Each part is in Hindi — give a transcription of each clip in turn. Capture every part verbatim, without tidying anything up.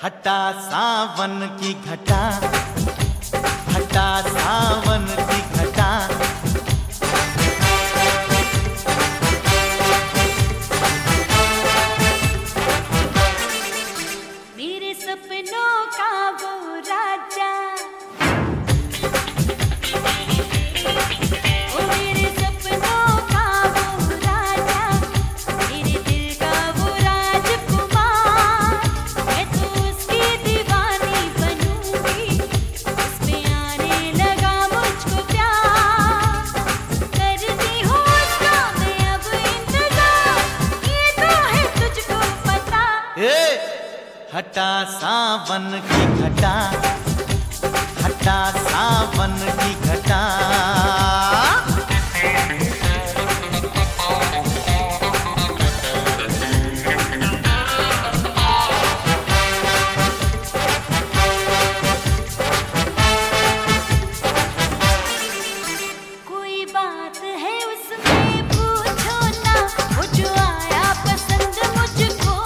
हटा सावन की घटा, हटा सावन की घटा। मेरे सपनों का वो राजा, ओ मेरे सपनों का वो राजा, मेरे दिल का वो राजकुमार। मैं तो उसकी दीवानी बनूंगी, उस पे आने लगा मुझको प्यार। करती हूँ उसका मैं अब इंतजार, ये तो है तुझको पता। ए हटा सावन की घटा, हटा सावन की घटा। कोई बात है उसमें पूछो ना, वो जो आया पसंद मुझको।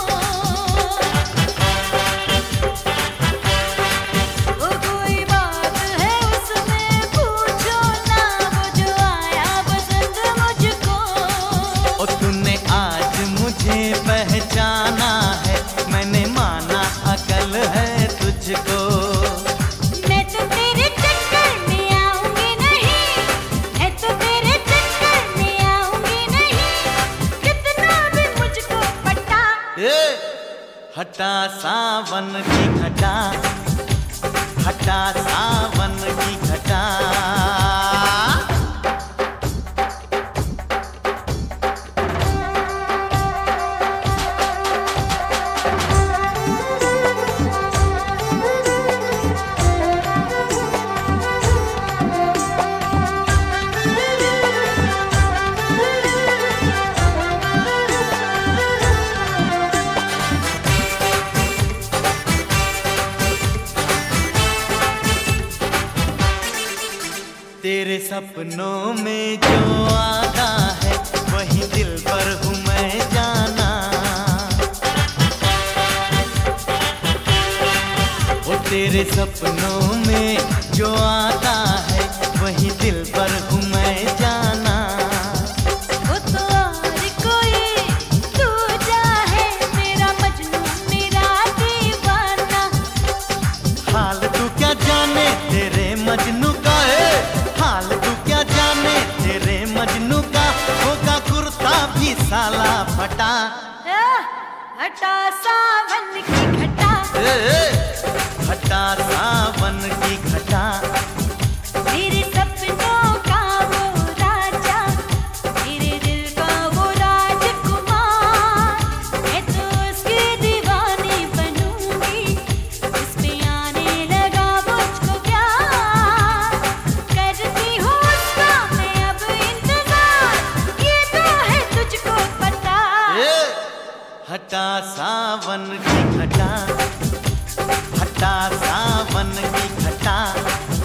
वो कोई बात है उसमें पूछो ना, वो जो आया पसंद मुझको। ओ तूने आज मुझे पहचाना है, मैंने माना अकल है तुझको। मैं तो तेरे चक्कर में आऊंगी नहीं, मैं तो तेरे चक्कर में आऊंगी नहीं, कितना भी मुझको पटा। ए हटा सावन की घटा, हटा सावन की घटा। तेरे सपनों में जो आता है, वही दिल पर हूँ मैं जाना। वो तेरे सपनों में जो आता है, वही दिल पर हूँ मैं जाना। वो तो और कोई दूजा है, मेरा मजनू मेरा दीवाना। हाल तू क्या जाने तेरे मजनू का है, हाल तू क्या जाने तेरे मजनू का। होगा कुर्ता भी साला फटा। आह, हटा सावन की घटा, ए, ए, हटा सावन की घटा। मेरे सपनों का वो राजा, मेरे दिल का वो राजकुमार। मैं तो उसकी दीवानी बनूंगी, उस पे आने लगा मुझको प्यार। करती हूँ उसका मैं अब इंतजार, ये तो है तुझको पता। ए, हटा सावन की घटा, हटा सावन की घटा।